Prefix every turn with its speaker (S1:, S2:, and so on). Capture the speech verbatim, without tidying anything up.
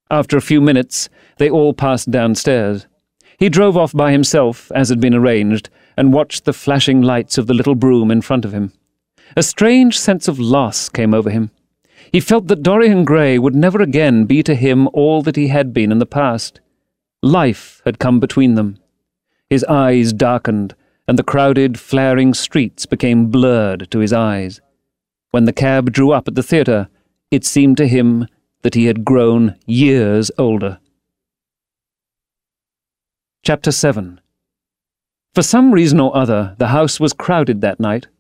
S1: After a few minutes, they all passed downstairs. He drove off by himself, as had been arranged, and watched the flashing lights of the little brougham in front of him. A strange sense of loss came over him. He felt that Dorian Gray would never again be to him all that he had been in the past. Life had come between them. His eyes darkened, and the crowded, flaring streets became blurred to his eyes. When the cab drew up at the theatre, it seemed to him that he had grown years older. Chapter seven. For some reason or other, the house was crowded that night.